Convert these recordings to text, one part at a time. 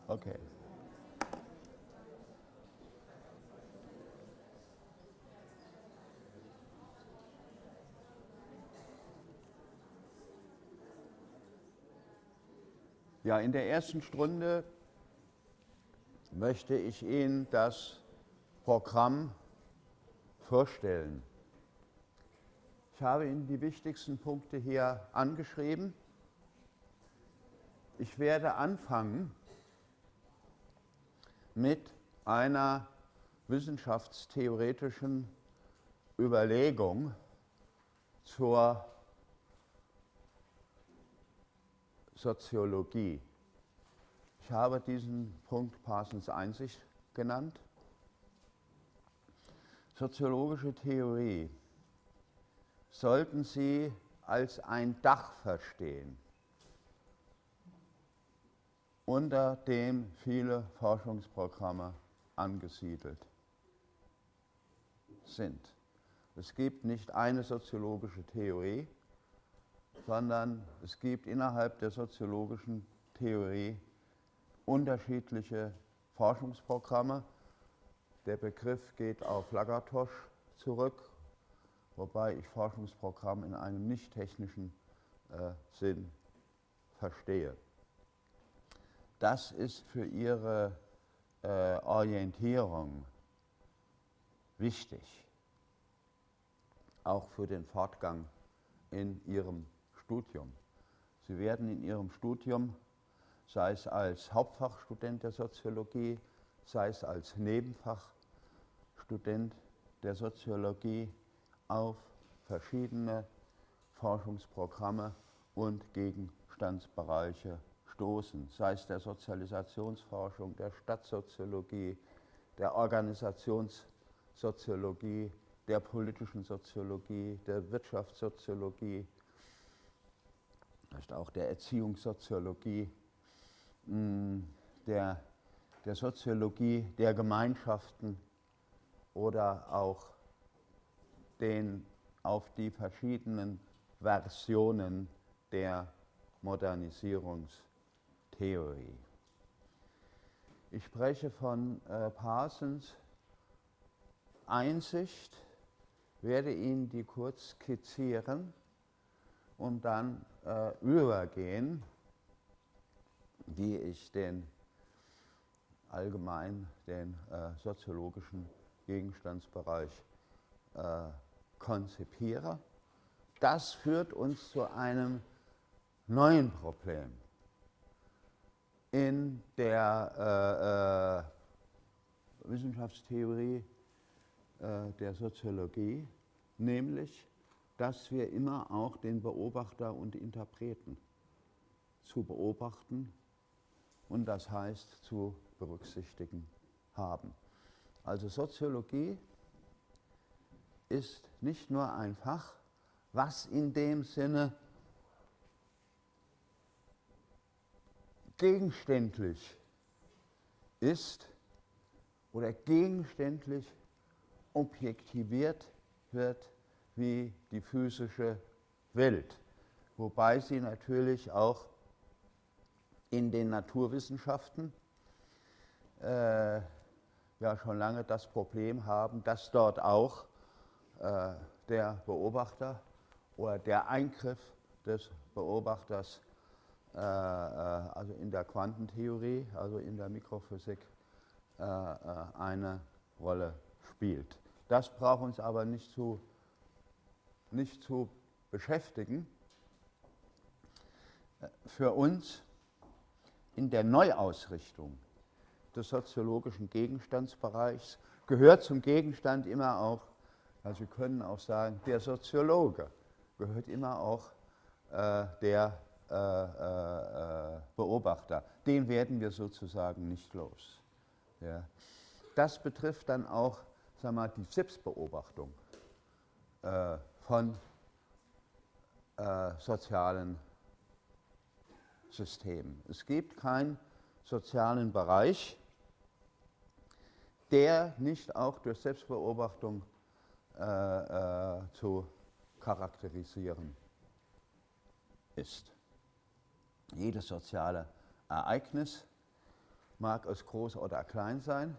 Okay. Ja, in der ersten Stunde möchte ich Ihnen das Programm vorstellen. Ich habe Ihnen die wichtigsten Punkte hier angeschrieben. Ich werde anfangen mit einer wissenschaftstheoretischen Überlegung zur Soziologie. Ich habe diesen Punkt Parsons Einsicht genannt. Soziologische Theorie sollten Sie als ein Dach verstehen, unter dem viele Forschungsprogramme angesiedelt sind. Es gibt nicht eine soziologische Theorie, sondern es gibt innerhalb der soziologischen Theorie unterschiedliche Forschungsprogramme. Der Begriff geht auf Lagatos zurück, wobei ich Forschungsprogramm in einem nicht technischen Sinn verstehe. Das ist für Ihre Orientierung wichtig, auch für den Fortgang in Ihrem Studium. Sie werden in Ihrem Studium, sei es als Hauptfachstudent der Soziologie, sei es als Nebenfachstudent der Soziologie, auf verschiedene Forschungsprogramme und Gegenstandsbereiche stoßen, sei es der Sozialisationsforschung, der Stadtsoziologie, der Organisationssoziologie, der politischen Soziologie, der Wirtschaftssoziologie, vielleicht auch der Erziehungssoziologie, der Soziologie der Gemeinschaften oder auch auf die verschiedenen Versionen der Modernisierungstheorie. Ich spreche von Parsons Einsicht, werde Ihnen die kurz skizzieren und dann übergehen, wie ich den soziologischen Gegenstandsbereich konzipiere. Das führt uns zu einem neuen Problem in der Wissenschaftstheorie der Soziologie, nämlich, dass wir immer auch den Beobachter und Interpreten zu beobachten und das heißt zu berücksichtigen haben. Also Soziologie ist nicht nur ein Fach, was in dem Sinne gegenständlich ist oder gegenständlich objektiviert wird wie die physische Welt, wobei sie natürlich auch in den Naturwissenschaften ja schon lange das Problem haben, dass dort auch der Beobachter oder der Eingriff des Beobachters, also in der Quantentheorie, also in der Mikrophysik, eine Rolle spielt. Das braucht uns aber nicht zu beschäftigen. Für uns in der Neuausrichtung des soziologischen Gegenstandsbereichs gehört zum Gegenstand immer auch, also wir können auch sagen, der Soziologe gehört immer auch der Beobachter. Den werden wir sozusagen nicht los. Ja. Das betrifft dann auch, sagen wir mal, die Selbstbeobachtung von sozialen Systemen. Es gibt keinen sozialen Bereich, der nicht auch durch Selbstbeobachtung zu charakterisieren ist. Jedes soziale Ereignis mag es groß oder klein sein,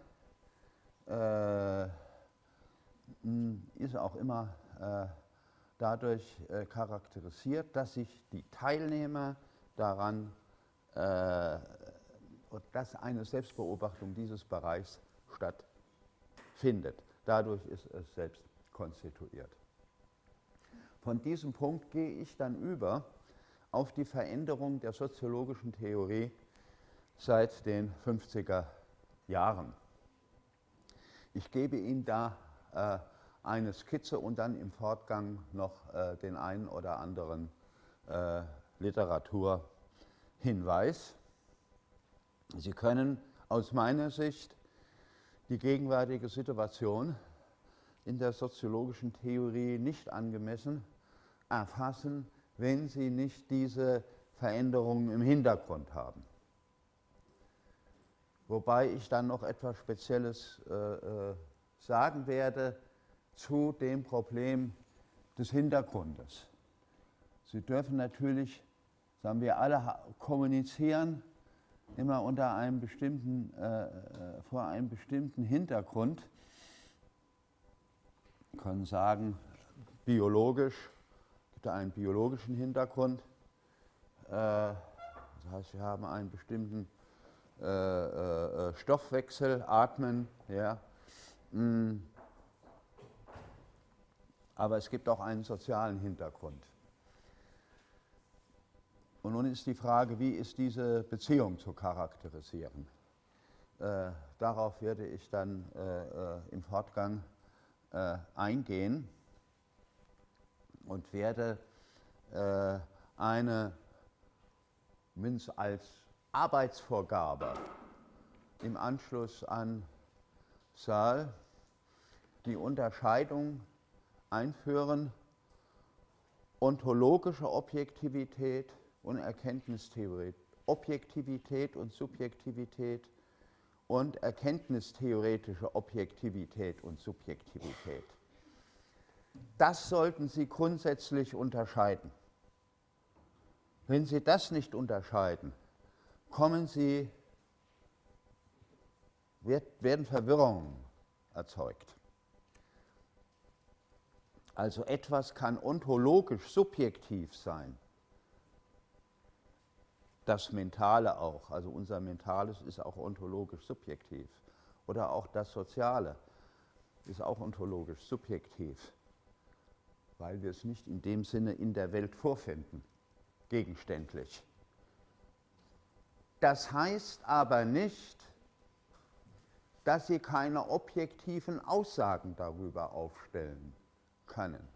ist auch immer dadurch charakterisiert, dass sich die Teilnehmer daran, dass eine Selbstbeobachtung dieses Bereichs stattfindet. Dadurch ist es selbst konstituiert. Von diesem Punkt gehe ich dann über auf die Veränderung der soziologischen Theorie seit den 50er Jahren. Ich gebe Ihnen da eine Skizze und dann im Fortgang noch den einen oder anderen Literaturhinweis. Sie können aus meiner Sicht die gegenwärtige Situation in der soziologischen Theorie nicht angemessen erfassen, wenn Sie nicht diese Veränderungen im Hintergrund haben. Wobei ich dann noch etwas Spezielles sagen werde zu dem Problem des Hintergrundes. Sie dürfen natürlich, sagen wir alle, kommunizieren immer unter einem bestimmten, vor einem bestimmten Hintergrund. Wir können sagen, biologisch, gibt einen biologischen Hintergrund. Das heißt, wir haben einen bestimmten Stoffwechsel, Atmen, ja. Aber es gibt auch einen sozialen Hintergrund. Und nun ist die Frage, wie ist diese Beziehung zu charakterisieren? Darauf werde ich dann im Fortgang eingehen und werde eine, mindestens als Arbeitsvorgabe im Anschluss an Searle die Unterscheidung einführen, ontologische Objektivität und Erkenntnistheorie, Objektivität und Subjektivität und erkenntnistheoretische Objektivität und Subjektivität. Das sollten Sie grundsätzlich unterscheiden. Wenn Sie das nicht unterscheiden, werden Verwirrungen erzeugt. Also etwas kann ontologisch subjektiv sein. Das Mentale auch, also unser Mentales ist auch ontologisch subjektiv. Oder auch das Soziale ist auch ontologisch subjektiv, weil wir es nicht in dem Sinne in der Welt vorfinden, gegenständlich. Das heißt aber nicht, dass Sie keine objektiven Aussagen darüber aufstellen können.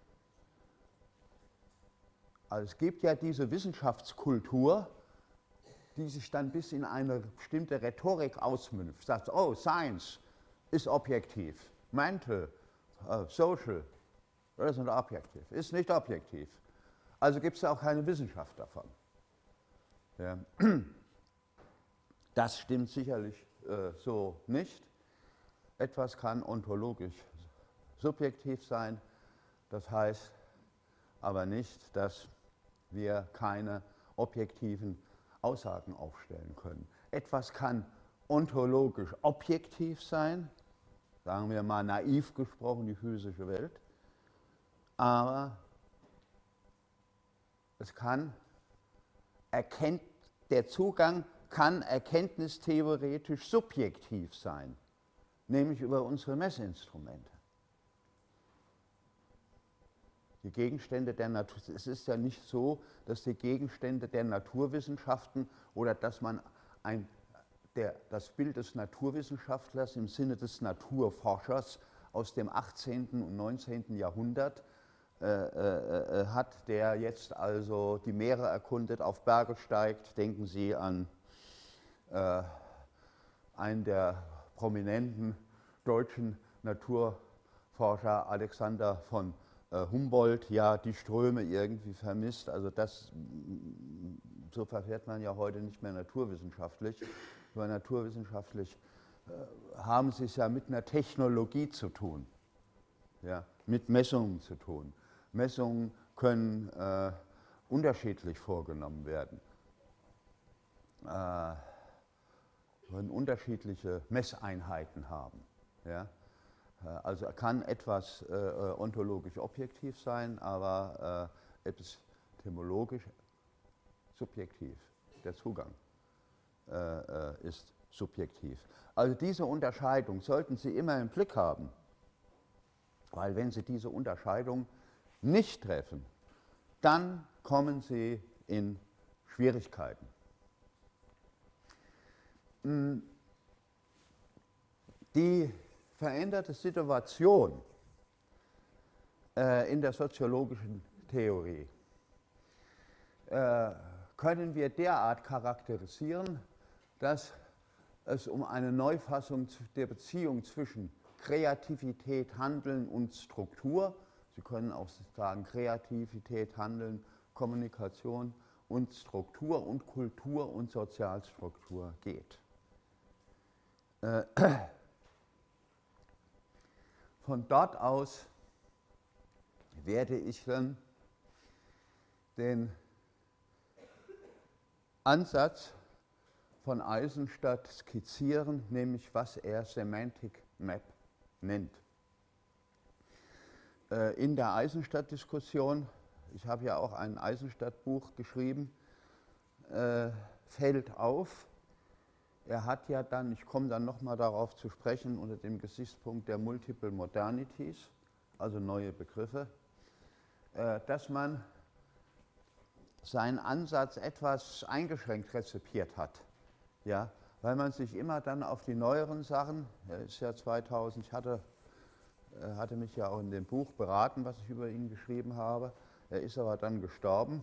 Also es gibt ja diese Wissenschaftskultur, die sich dann bis in eine bestimmte Rhetorik ausmünzt. Sagt, oh, Science ist objektiv, Mental, Social, das ist objektiv, ist nicht objektiv. Also gibt es auch keine Wissenschaft davon. Ja. Das stimmt sicherlich so nicht. Etwas kann ontologisch subjektiv sein, das heißt aber nicht, dass wir keine objektiven Aussagen aufstellen können. Etwas kann ontologisch objektiv sein, sagen wir mal naiv gesprochen, die physische Welt, aber es kann der Zugang kann erkenntnistheoretisch subjektiv sein, nämlich über unsere Messinstrumente. Die Gegenstände der Natur, es ist ja nicht so, dass die Gegenstände der Naturwissenschaften oder dass man das Bild des Naturwissenschaftlers im Sinne des Naturforschers aus dem 18. und 19. Jahrhundert hat, der jetzt also die Meere erkundet, auf Berge steigt. Denken Sie an einen der prominenten deutschen Naturforscher, Alexander von Humboldt, ja, die Ströme irgendwie vermisst. Also so verfährt man ja heute nicht mehr naturwissenschaftlich. Weil naturwissenschaftlich haben Sie es ja mit einer Technologie zu tun, ja, mit Messungen zu tun. Messungen können unterschiedlich vorgenommen werden. können unterschiedliche Messeinheiten haben. Ja? Also kann etwas ontologisch objektiv sein, aber epistemologisch subjektiv. Der Zugang ist subjektiv. Also diese Unterscheidung sollten Sie immer im Blick haben, weil wenn Sie diese Unterscheidung nicht treffen, dann kommen Sie in Schwierigkeiten. Die veränderte Situation in der soziologischen Theorie können wir derart charakterisieren, dass es um eine Neufassung der Beziehung zwischen Kreativität, Handeln und Struktur, Sie können auch sagen Kreativität, Handeln, Kommunikation und Struktur und Kultur und Sozialstruktur geht. Von dort aus werde ich dann den Ansatz von Eisenstadt skizzieren, nämlich was er Semantic Map nennt. In der Eisenstadt-Diskussion, ich habe ja auch ein Eisenstadt-Buch geschrieben, fällt auf, er hat ja dann, ich komme dann nochmal darauf zu sprechen, unter dem Gesichtspunkt der Multiple Modernities, also neue Begriffe, dass man seinen Ansatz etwas eingeschränkt rezipiert hat. Ja, weil man sich immer dann auf die neueren Sachen, er ist ja 2000, ich hatte mich ja auch in dem Buch beraten, was ich über ihn geschrieben habe, er ist aber dann gestorben,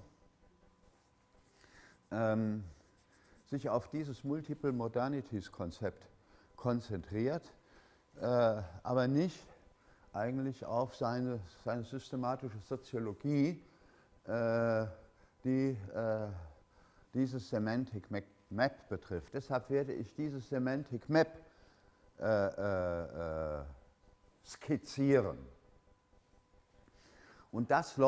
sich auf dieses Multiple Modernities Konzept konzentriert, aber nicht eigentlich auf seine systematische Soziologie, die dieses Semantic Map betrifft. Deshalb werde ich dieses Semantic Map skizzieren. Und das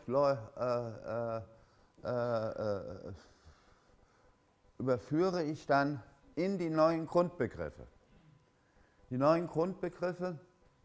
überführe ich dann in die neuen Grundbegriffe. Die neuen Grundbegriffe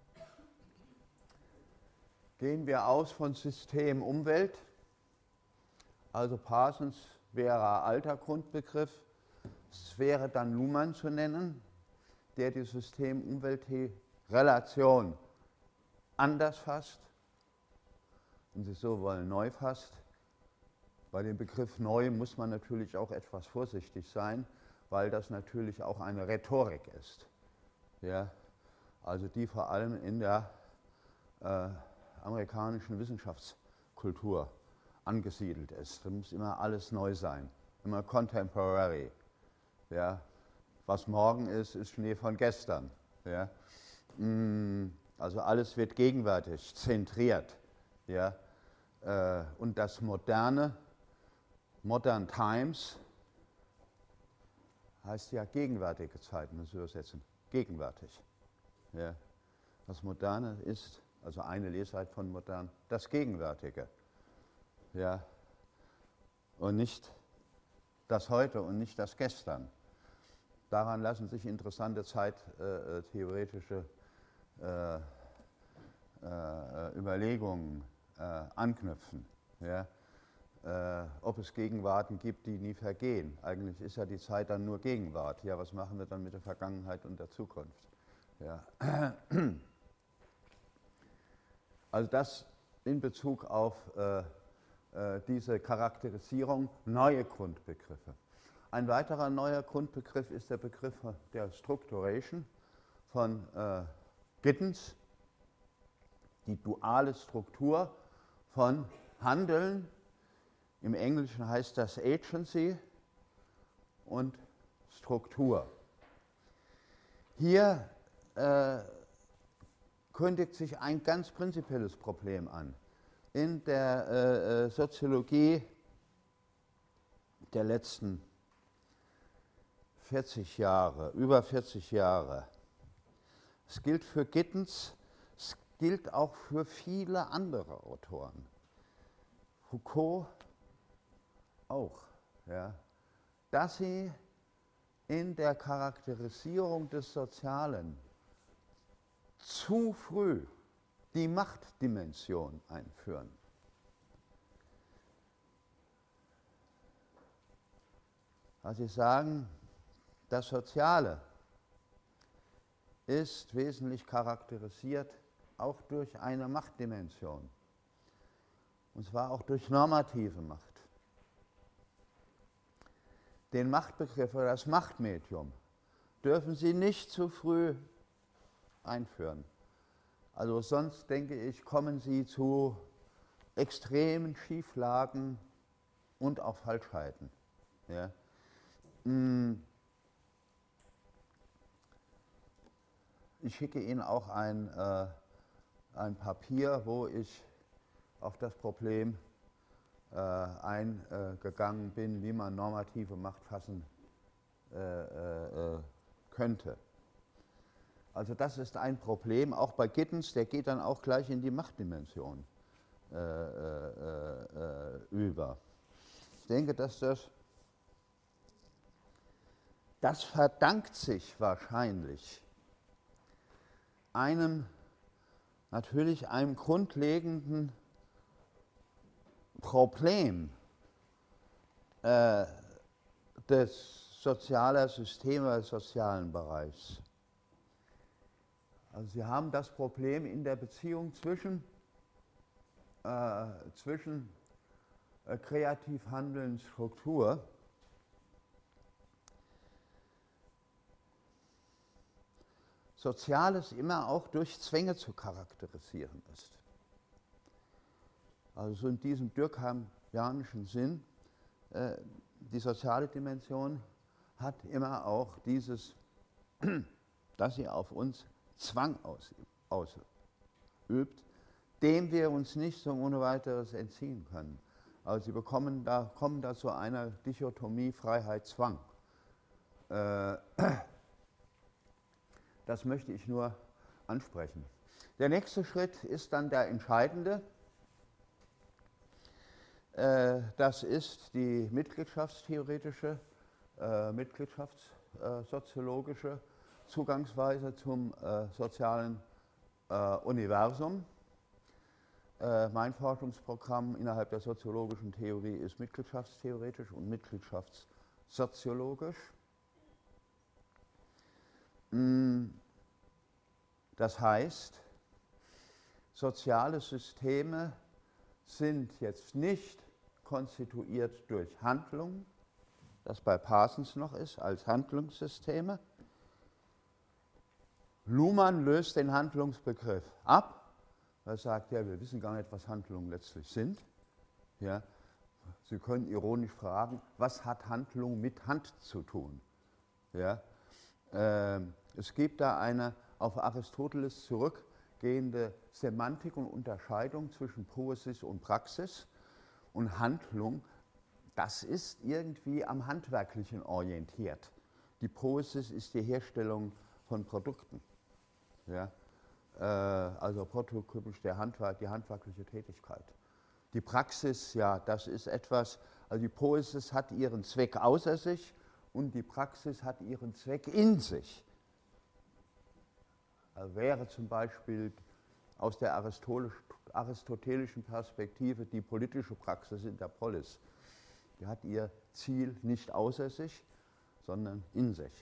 gehen wir aus von System Umwelt, also Parsons wäre alter Grundbegriff, es wäre dann Luhmann zu nennen, der die System-Umwelt-Relation anders fasst und Sie so wollen neu fasst. Bei dem Begriff neu muss man natürlich auch etwas vorsichtig sein, weil das natürlich auch eine Rhetorik ist, ja? Also die vor allem in der amerikanischen Wissenschaftskultur angesiedelt ist. Da muss immer alles neu sein, immer contemporary. Ja? Was morgen ist, ist Schnee von gestern. Ja? Also alles wird gegenwärtig zentriert. Ja? Und das Moderne, Modern Times, heißt ja gegenwärtige Zeiten, das übersetzen, gegenwärtig. Ja? Das Moderne ist, also eine Lesart von modern, das Gegenwärtige. Ja? Und nicht das Heute und nicht das Gestern. Daran lassen sich interessante zeittheoretische Überlegungen anknüpfen. Ja? Ob es Gegenwarten gibt, die nie vergehen. Eigentlich ist ja die Zeit dann nur Gegenwart. Ja, was machen wir dann mit der Vergangenheit und der Zukunft? Ja. Also das in Bezug auf diese Charakterisierung neue Grundbegriffe. Ein weiterer neuer Grundbegriff ist der Begriff der Structuration von Giddens, die duale Struktur von Handeln. Im Englischen heißt das Agency und Struktur. Hier kündigt sich ein ganz prinzipielles Problem an. In der Soziologie der letzten 40 Jahre, über 40 Jahre, es gilt für Giddens, es gilt auch für viele andere Autoren. Foucault auch, ja, dass sie in der Charakterisierung des Sozialen zu früh die Machtdimension einführen. Also Sie sagen, das Soziale ist wesentlich charakterisiert auch durch eine Machtdimension, und zwar auch durch normative Macht. Den Machtbegriff oder das Machtmedium dürfen Sie nicht zu früh einführen. Also sonst, denke ich, kommen Sie zu extremen Schieflagen und auch Falschheiten. Ja. Ich schicke Ihnen auch ein Papier, wo ich auf das Problem eingegangen bin, wie man normative Macht fassen könnte. Also das ist ein Problem, auch bei Giddens, der geht dann auch gleich in die Machtdimension über. Ich denke, dass das verdankt sich wahrscheinlich natürlich einem grundlegenden Problem des sozialen Systems, des sozialen Bereichs. Also Sie haben das Problem in der Beziehung zwischen kreativ handelnden Struktur Soziales immer auch durch Zwänge zu charakterisieren ist. Also so in diesem Durkheimianischen Sinn, die soziale Dimension hat immer auch dieses, dass sie auf uns Zwang ausübt, dem wir uns nicht so ohne weiteres entziehen können. Also Sie kommen da zu einer Dichotomie Freiheit-Zwang. Das möchte ich nur ansprechen. Der nächste Schritt ist dann der entscheidende. Das ist die mitgliedschaftstheoretische, mitgliedschaftssoziologische Zugangsweise zum sozialen Universum. Mein Forschungsprogramm innerhalb der soziologischen Theorie ist mitgliedschaftstheoretisch und mitgliedschaftssoziologisch. Das heißt, soziale Systeme sind jetzt nicht konstituiert durch Handlung, das bei Parsons noch ist, als Handlungssysteme. Luhmann löst den Handlungsbegriff ab. Er sagt, ja, wir wissen gar nicht, was Handlungen letztlich sind. Ja, Sie können ironisch fragen, was hat Handlung mit Hand zu tun? Ja, es gibt da eine auf Aristoteles zurückgehende Semantik und Unterscheidung zwischen Poesis und Praxis. Und Handlung, das ist irgendwie am Handwerklichen orientiert. Die Poesis ist die Herstellung von Produkten. Ja? Also prototypisch die handwerkliche Tätigkeit. Die Praxis, ja, das ist etwas, also die Poesis hat ihren Zweck außer sich und die Praxis hat ihren Zweck in sich. Also wäre zum Beispiel aus der aristotelischen Perspektive die politische Praxis in der Polis. Die hat ihr Ziel nicht außer sich, sondern in sich.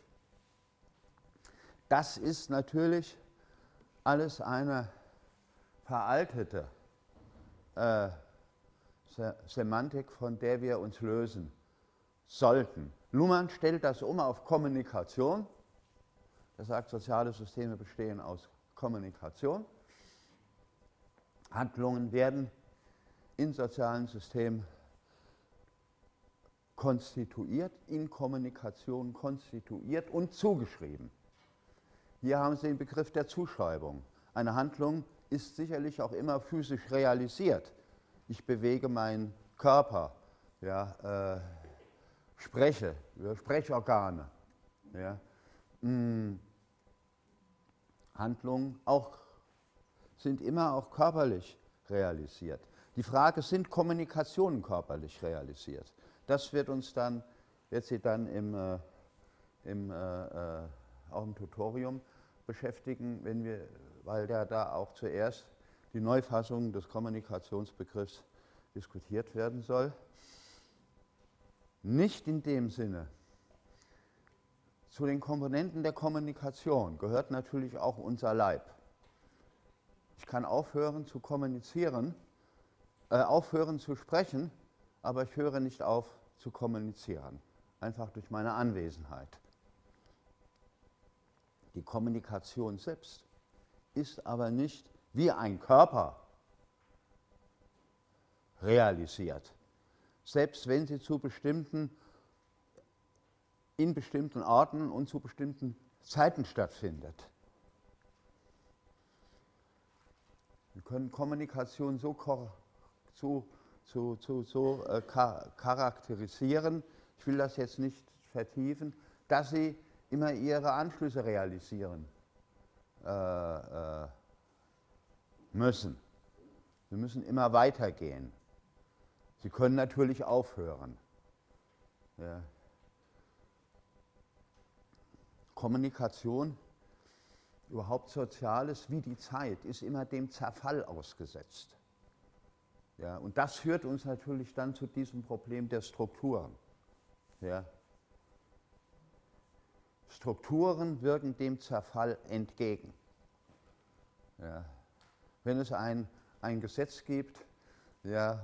Das ist natürlich alles eine veraltete Semantik, von der wir uns lösen sollten. Luhmann stellt das um auf Kommunikation. Er sagt, soziale Systeme bestehen aus Kommunikation. Handlungen werden in sozialen Systemen konstituiert, in Kommunikation konstituiert und zugeschrieben. Hier haben Sie den Begriff der Zuschreibung. Eine Handlung ist sicherlich auch immer physisch realisiert. Ich bewege meinen Körper, ja, spreche, über Sprechorgane. Ja. Handlungen sind immer auch körperlich realisiert. Die Frage, sind Kommunikationen körperlich realisiert? Das wird Sie dann auch im Tutorium beschäftigen, weil da auch zuerst die Neufassung des Kommunikationsbegriffs diskutiert werden soll. Nicht in dem Sinne. Zu den Komponenten der Kommunikation gehört natürlich auch unser Leib. Ich kann aufhören zu kommunizieren, aufhören zu sprechen, aber ich höre nicht auf zu kommunizieren, einfach durch meine Anwesenheit. Die Kommunikation selbst ist aber nicht wie ein Körper realisiert, selbst wenn sie in bestimmten Orten und zu bestimmten Zeiten stattfindet. Wir können Kommunikation so charakterisieren, ich will das jetzt nicht vertiefen, dass sie immer ihre Anschlüsse realisieren müssen. Sie müssen immer weitergehen. Sie können natürlich aufhören. Ja. Kommunikation, überhaupt Soziales wie die Zeit, ist immer dem Zerfall ausgesetzt. Ja, und das führt uns natürlich dann zu diesem Problem der Strukturen. Ja. Strukturen wirken dem Zerfall entgegen. Ja. Wenn es ein Gesetz gibt, ja,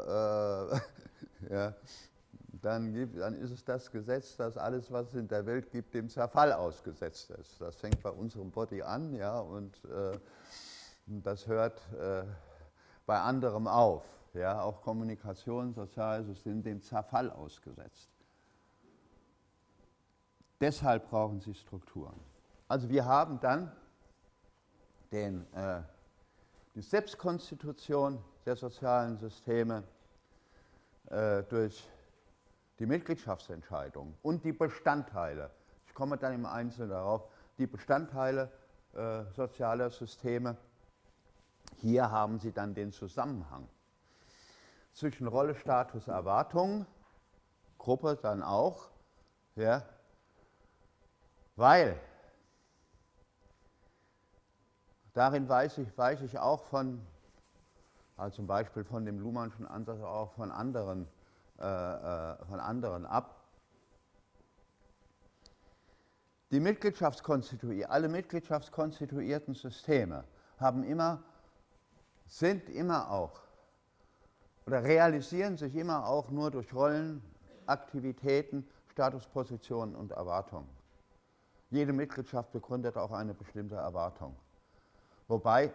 ja, dann ist es das Gesetz, dass alles, was es in der Welt gibt, dem Zerfall ausgesetzt ist. Das fängt bei unserem Body an, ja, und das hört bei anderem auf. Ja, auch Kommunikation, Soziales sind dem Zerfall ausgesetzt. Deshalb brauchen sie Strukturen. Also wir haben dann die Selbstkonstitution der sozialen Systeme durch die Mitgliedschaftsentscheidung und die Bestandteile. Ich komme dann im Einzelnen darauf, die Bestandteile sozialer Systeme. Hier haben Sie dann den Zusammenhang zwischen Rolle, Status, Erwartung, Gruppe dann auch, ja, weil darin weiche ich auch also zum Beispiel von dem Luhmannschen Ansatz auch von anderen ab. Alle mitgliedschaftskonstituierten Systeme sind immer auch oder realisieren sich immer auch nur durch Rollen, Aktivitäten, Statuspositionen und Erwartungen. Jede Mitgliedschaft begründet auch eine bestimmte Erwartung. Wobei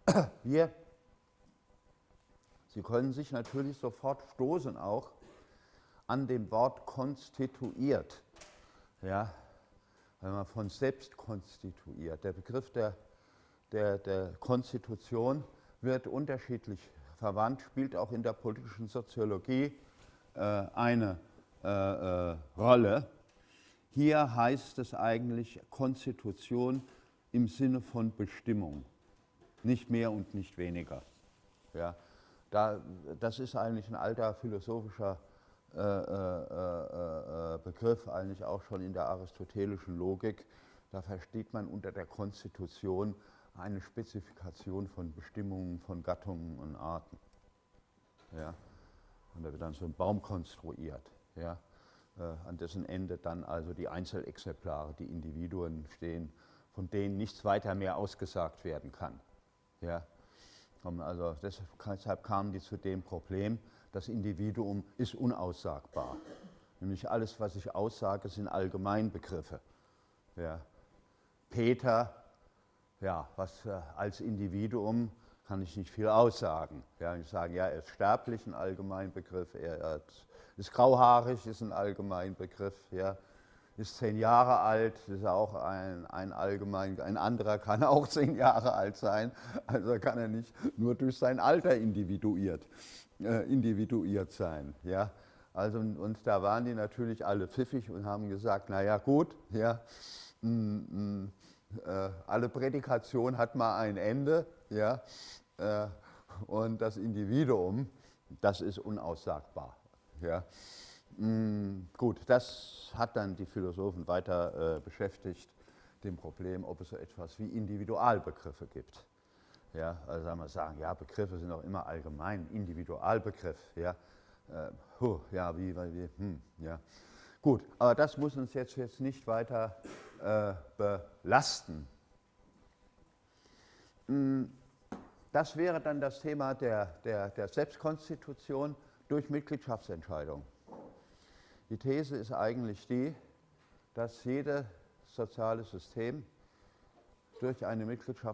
Sie können sich natürlich sofort stoßen auch an dem Wort konstituiert. Ja, wenn man von selbst konstituiert. Der Begriff der Konstitution wird unterschiedlich verwandt, spielt auch in der politischen Soziologie eine Rolle. Hier heißt es eigentlich Konstitution im Sinne von Bestimmung, nicht mehr und nicht weniger. Ja, das ist eigentlich ein alter philosophischer Begriff, eigentlich auch schon in der aristotelischen Logik. Da versteht man unter der Konstitution eine Spezifikation von Bestimmungen von Gattungen und Arten. Ja? Und da wird dann so ein Baum konstruiert, ja? An dessen Ende dann also die Einzelexemplare, die Individuen stehen, von denen nichts weiter mehr ausgesagt werden kann. Ja? Also deshalb kamen die zu dem Problem, das Individuum ist unaussagbar. Nämlich alles, was ich aussage, sind Allgemeinbegriffe. Ja. Peter, ja, als Individuum kann ich nicht viel aussagen. Ja, ich sage, ja, er ist sterblich, ein Allgemeinbegriff, er ist grauhaarig, ist ein Allgemeinbegriff, ja. Ist 10 Jahre alt, ist auch ein anderer kann auch 10 Jahre alt sein, also kann er nicht nur durch sein Alter individuiert sein. Ja? Also, und da waren die natürlich alle pfiffig und haben gesagt, naja gut, ja, alle Prädikation hat mal ein Ende, ja, und das Individuum, das ist unaussagbar. Ja? Gut, das hat dann die Philosophen weiter beschäftigt, dem Problem, ob es so etwas wie Individualbegriffe gibt. Ja, also sagen wir ja, Begriffe sind auch immer allgemein, Individualbegriff, ja, ja, ja. Gut, aber das muss uns jetzt nicht weiter belasten. Das wäre dann das Thema der Selbstkonstitution durch Mitgliedschaftsentscheidung. Die These ist eigentlich die, dass jedes soziale System durch eine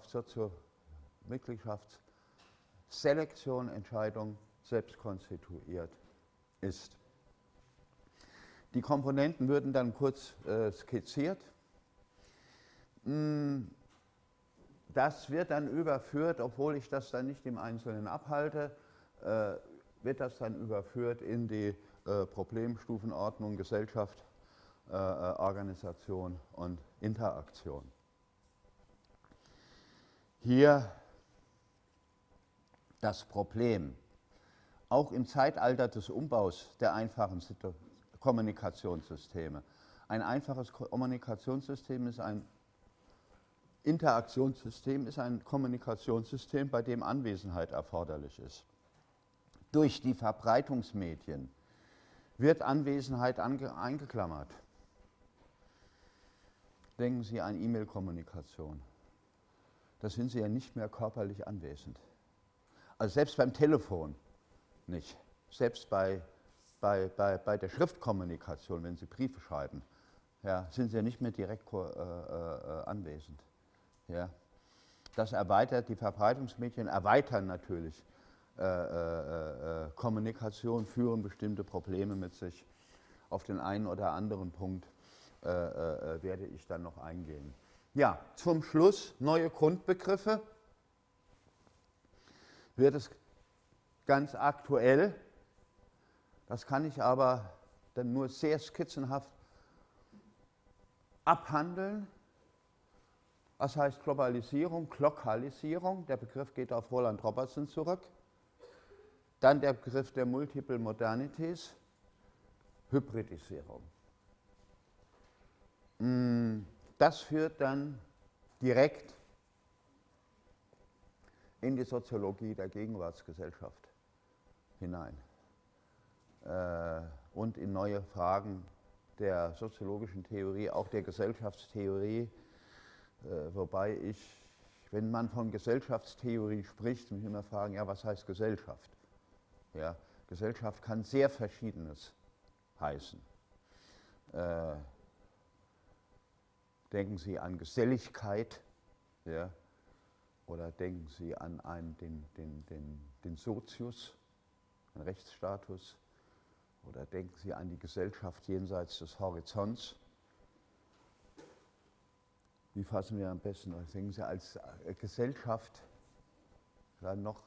Mitgliedschaftsselektion, Entscheidung selbst konstituiert ist. Die Komponenten würden dann kurz skizziert. Das wird dann überführt, obwohl ich das dann nicht im Einzelnen abhalte, wird das dann überführt in die Problemstufenordnung, Gesellschaft, Organisation und Interaktion. Hier das Problem. Auch im Zeitalter des Umbaus der einfachen Kommunikationssysteme. Ein einfaches Kommunikationssystem ist ein Interaktionssystem, ist ein Kommunikationssystem, bei dem Anwesenheit erforderlich ist. Durch die Verbreitungsmedien wird Anwesenheit eingeklammert. Denken Sie an E-Mail-Kommunikation. Da sind Sie ja nicht mehr körperlich anwesend. Also selbst beim Telefon nicht. Selbst bei der Schriftkommunikation, wenn Sie Briefe schreiben, ja, sind Sie ja nicht mehr direkt anwesend. Ja. Das erweitert, die Verbreitungsmedien erweitern natürlich Kommunikation, führen bestimmte Probleme mit sich. Auf den einen oder anderen Punkt werde ich dann noch eingehen. Ja, zum Schluss neue Grundbegriffe. Wird es ganz aktuell, das kann ich aber dann nur sehr skizzenhaft abhandeln. Was heißt Globalisierung, Lokalisierung? Der Begriff geht auf Roland Robertson zurück. Dann der Begriff der Multiple Modernities, Hybridisierung. Das führt dann direkt in die Soziologie der Gegenwartsgesellschaft hinein und in neue Fragen der soziologischen Theorie, auch der Gesellschaftstheorie, wobei ich, wenn man von Gesellschaftstheorie spricht, mich immer fragen, ja, was heißt Gesellschaft? Ja, Gesellschaft kann sehr Verschiedenes heißen. Denken Sie an Geselligkeit, ja, oder denken Sie an den Sozius, den Rechtsstatus, oder denken Sie an die Gesellschaft jenseits des Horizonts. Wie fassen wir am besten? Denken Sie als Gesellschaft dann noch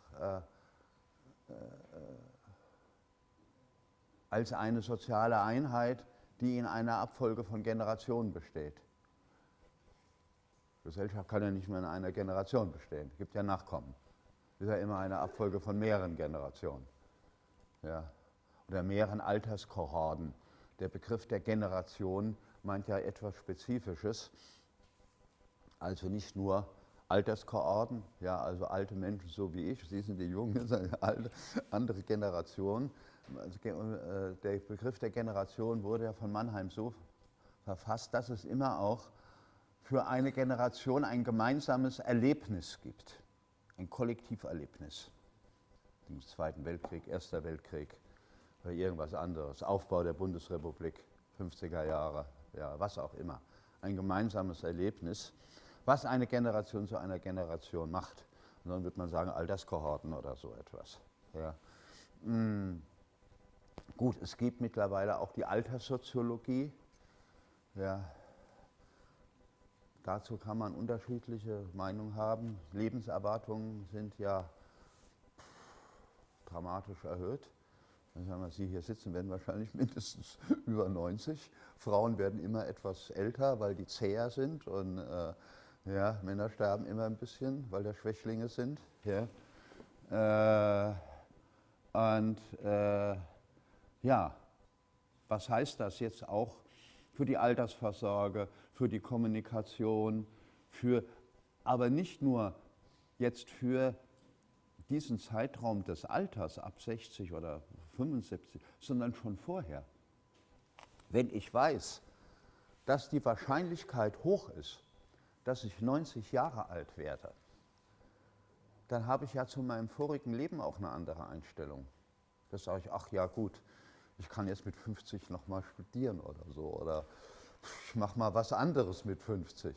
als eine soziale Einheit, die in einer Abfolge von Generationen besteht. Gesellschaft kann ja nicht mehr in einer Generation bestehen. Es gibt ja Nachkommen. Es ist ja immer eine Abfolge von mehreren Generationen. Ja. Oder mehreren Alterskohorten. Der Begriff der Generation meint ja etwas Spezifisches. Also nicht nur Alterskohorten, ja, also alte Menschen so wie ich, Sie sind die Jungen, das ist eine andere Generation. Also der Begriff der Generation wurde ja von Mannheim so verfasst, dass es immer auch für eine Generation ein gemeinsames Erlebnis gibt, ein Kollektiverlebnis. Im Zweiten Weltkrieg, Erster Weltkrieg oder irgendwas anderes, Aufbau der Bundesrepublik, 50er Jahre, ja, was auch immer. Ein gemeinsames Erlebnis, was eine Generation zu einer Generation macht. Und dann wird man sagen, Alterskohorten oder so etwas. Ja. Gut, es gibt mittlerweile auch die Alterssoziologie. Ja. Dazu kann man unterschiedliche Meinungen haben. Lebenserwartungen sind ja dramatisch erhöht. Wenn Sie hier sitzen, werden wahrscheinlich mindestens über 90. Frauen werden immer etwas älter, weil die zäher sind. Und ja, Männer sterben immer ein bisschen, weil da Schwächlinge sind. Ja. Ja, Was heißt das jetzt auch für die Altersvorsorge, für die Kommunikation, aber nicht nur jetzt für diesen Zeitraum des Alters ab 60 oder 75, sondern schon vorher. Wenn ich weiß, dass die Wahrscheinlichkeit hoch ist, dass ich 90 Jahre alt werde, dann habe ich ja zu meinem vorigen Leben auch eine andere Einstellung. Da sage ich, ach ja gut, ich kann jetzt mit 50 nochmal studieren oder so, oder ich mache mal was anderes mit 50.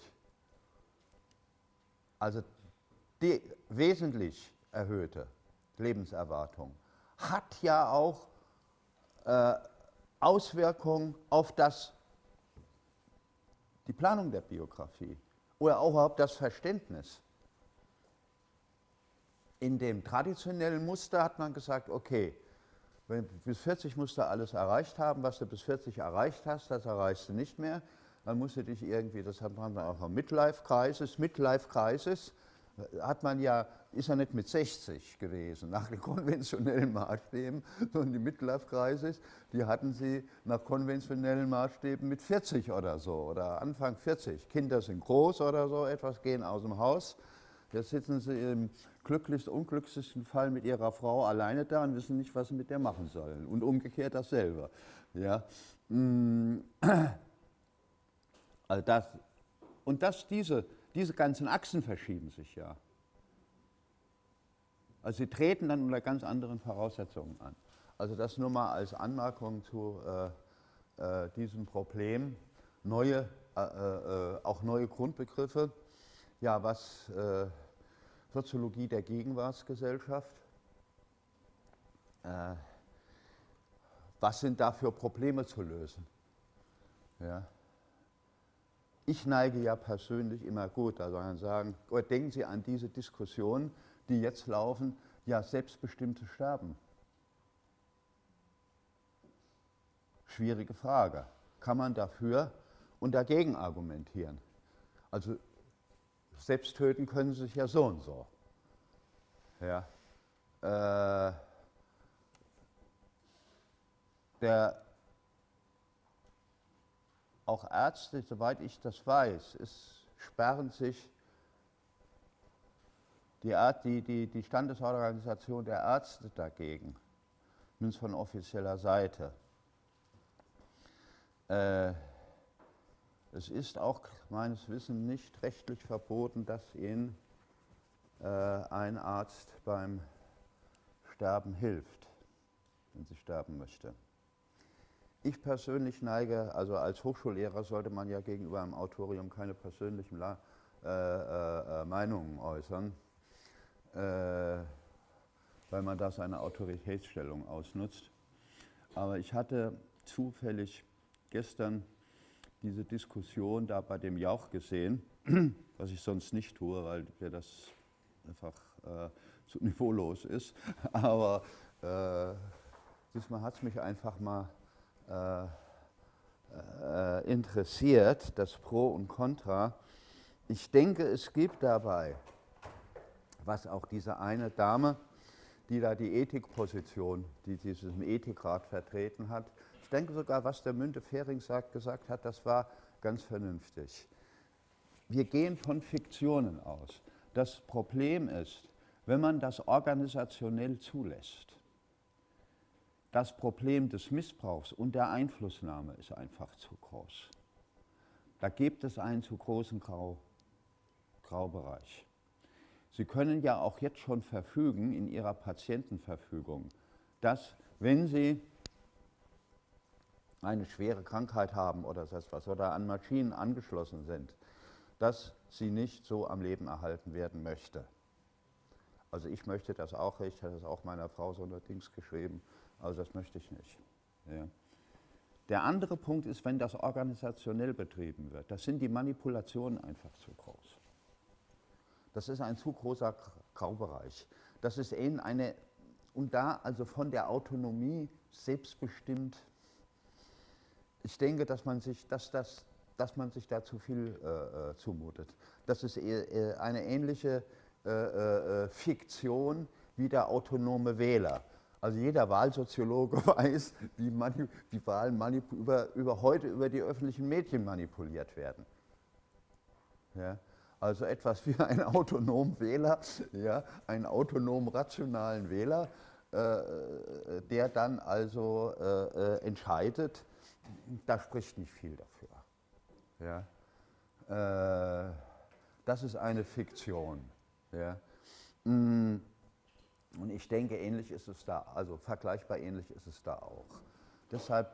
Also die wesentlich erhöhte Lebenserwartung hat ja auch Auswirkungen auf die Planung der Biografie oder auch auf das Verständnis. In dem traditionellen Muster hat man gesagt, okay, bis 40 musst du alles erreicht haben, was du bis 40 erreicht hast, das erreichst du nicht mehr. Dann musst du dich irgendwie, das hat man auch am Midlife-Crisis, hat man ja, ist ja nicht mit 60 gewesen, nach den konventionellen Maßstäben, sondern die Midlife-Crisis, die hatten sie nach konventionellen Maßstäben mit 40 oder so, oder Anfang 40. Kinder sind groß oder so etwas, gehen aus dem Haus. Jetzt sitzen sie im unglücklichsten Fall mit ihrer Frau alleine da und wissen nicht, was sie mit der machen sollen. Und umgekehrt dasselbe. Ja. Also diese ganzen Achsen verschieben sich ja. Also sie treten dann unter ganz anderen Voraussetzungen an. Also das nur mal als Anmerkung zu diesem Problem. Auch neue Grundbegriffe. Ja, was Soziologie der Gegenwartsgesellschaft. Was sind da für Probleme zu lösen? Ja. Ich neige ja persönlich immer gut, also man sagen, denken Sie an diese Diskussionen, die jetzt laufen, ja, selbstbestimmtes Sterben. Schwierige Frage. Kann man dafür und dagegen argumentieren? Also selbst töten können sie sich ja so und so. Ja. Auch Ärzte, soweit ich das weiß, sperren sich die Standesorganisation der Ärzte dagegen, zumindest von offizieller Seite. Es ist auch meines Wissens nicht rechtlich verboten, dass Ihnen ein Arzt beim Sterben hilft, wenn Sie sterben möchte. Ich persönlich neige, also als Hochschullehrer sollte man ja gegenüber einem Autorium keine persönlichen Meinungen äußern, weil man da seine Autoritätsstellung ausnutzt. Aber ich hatte zufällig gestern diese Diskussion da bei dem Jauch gesehen, was ich sonst nicht tue, weil mir das einfach zu niveaulos ist. Aber diesmal hat es mich einfach mal interessiert, das Pro und Contra. Ich denke, es gibt dabei, was auch diese eine Dame, die da die Ethikposition, die diesen Ethikrat vertreten hat, ich denke sogar, was der Müntefering gesagt hat, das war ganz vernünftig. Wir gehen von Fiktionen aus. Das Problem ist, wenn man das organisationell zulässt, das Problem des Missbrauchs und der Einflussnahme ist einfach zu groß. Da gibt es einen zu großen Graubereich. Sie können ja auch jetzt schon verfügen in Ihrer Patientenverfügung, dass, wenn Sie eine schwere Krankheit haben oder so etwas oder an Maschinen angeschlossen sind, dass sie nicht so am Leben erhalten werden möchte. Also ich möchte das auch, ich habe das auch meiner Frau so allerdings geschrieben, also das möchte ich nicht. Ja. Der andere Punkt ist, wenn das organisationell betrieben wird, das sind die Manipulationen einfach zu groß. Das ist ein zu großer Graubereich. Das ist und da also von der Autonomie selbstbestimmt, ich denke, dass man sich da zu viel zumutet. Das ist eine ähnliche Fiktion wie der autonome Wähler. Also jeder Wahlsoziologe weiß, wie Wahlen heute über die öffentlichen Medien manipuliert werden. Ja? Also etwas wie ein autonomen Wähler, ja, einen autonom rationalen Wähler, der dann also entscheidet, da spricht nicht viel dafür. Ja? Das ist eine Fiktion. Ja? Und ich denke, ähnlich ist es da, also vergleichbar ähnlich ist es da auch. Deshalb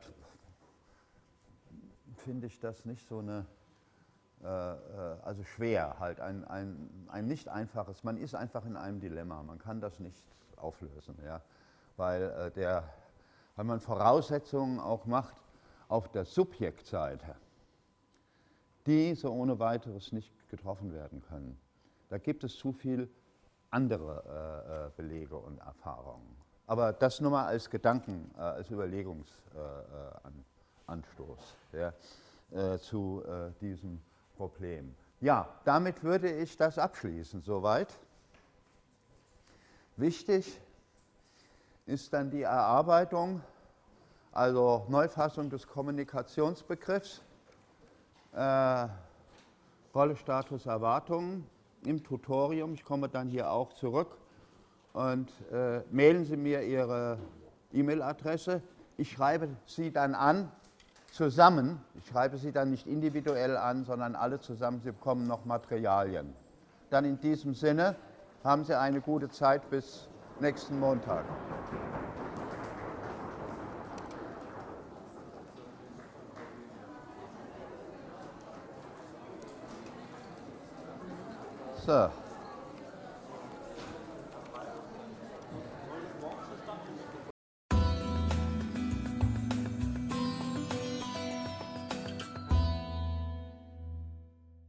finde ich das nicht so eine, also schwer, halt ein nicht einfaches, man ist einfach in einem Dilemma, man kann das nicht auflösen, ja? Weil man Voraussetzungen auch macht auf der Subjektseite, die so ohne weiteres nicht getroffen werden können. Da gibt es zu viel andere Belege und Erfahrungen. Aber das nur mal als Gedanken, als Überlegungsanstoß ja, zu diesem Problem. Ja, damit würde ich das abschließen, soweit. Wichtig ist dann die Erarbeitung, also Neufassung des Kommunikationsbegriffs, Rolle, Status, Erwartungen im Tutorium. Ich komme dann hier auch zurück und mailen Sie mir Ihre E-Mail-Adresse. Ich schreibe Sie dann an, zusammen. Ich schreibe Sie dann nicht individuell an, sondern alle zusammen. Sie bekommen noch Materialien. Dann in diesem Sinne haben Sie eine gute Zeit bis nächsten Montag. So.